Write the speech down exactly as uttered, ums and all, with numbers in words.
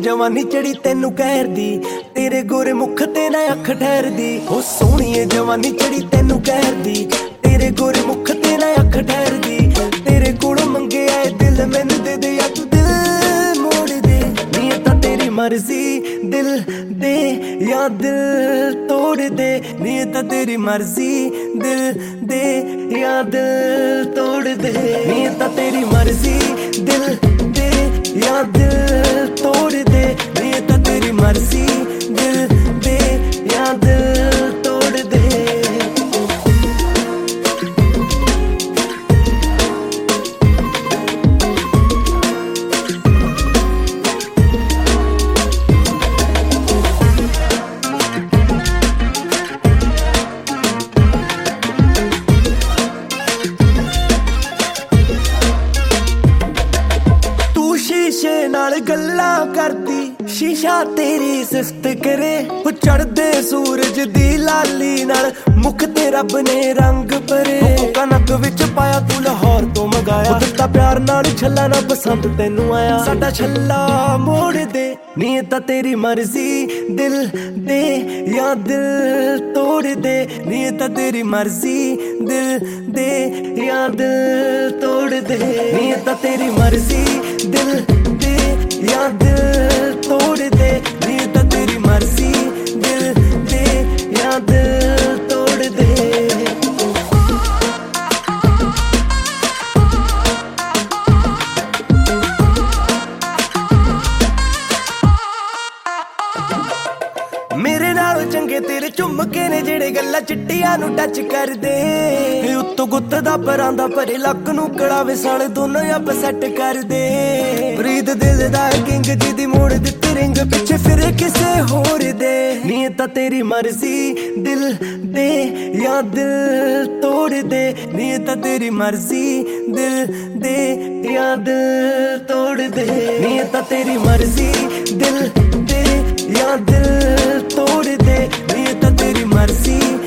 जवानी चढ़ी तेनू कहरदी, तेरे गोरे मुख ते ना अख ठहरदी। ओ सोहणीए जवानी चढ़ी तेनू कहरदी, तेरे गोरे मुख ते ना अख ठहरदी। तेरे कोलों मंगे आए दिल मैनू दे दे या तू दिल मोड़ दे। नी तां तेरी मर्जी दिल दे या दिल तोड़ दे। नी तां तेरी मर्जी दिल दे या दिल तोड़ दे। नी तां तेरी मर्जी दिल दे या दिल तोड़ दे। नी तां तेरी मर्जी दिल दे या दिल तोड़ दे। शीशे नाल गल्लां करदी, शीशा तेरी सिफत करे। ओ चढ़दे सूरज दी लाली नाल मुख ते रब ने रंग भरे। कनक विच पाया तू लाहौर तो मंगाया, दित्ता प्यार नाल छल्ला ना पसंद तेनू आया। साडा छल्ला मोड़ दे। नी तां तेरी मर्जी दिल दे या दिल तोड़ दे। नी तां तेरी मर्जी दिल दे या दिल तोड़ दे। नी तां तेरी मर्जी दिल दे या दिल तोड़ दे। नी तां तेरी मर्जी दिल दे या दिल तोड़ दे। मेरे नालों चंगे तेरे झुमके ने जेड़े गल्लां चिट्टियां नू टच कर दे। उत्तों गुत्त दा परांदा भरे लक नू कड़ावे साले दोनों अब सैट कर दे। प्रीत दिल दा किंग जी दी मोड़ दित्ती रिंग पिछे फिरे किसे होर दे। नी तां तेरी मर्जी दिल दे या दिल तोड़ दे। नी तां तेरी मर्जी दिल दे या दिल तोड़ दे। नी तां तेरी मर्जी दिल दे या दिल तोड़ दे। नी तां तेरी मर्जी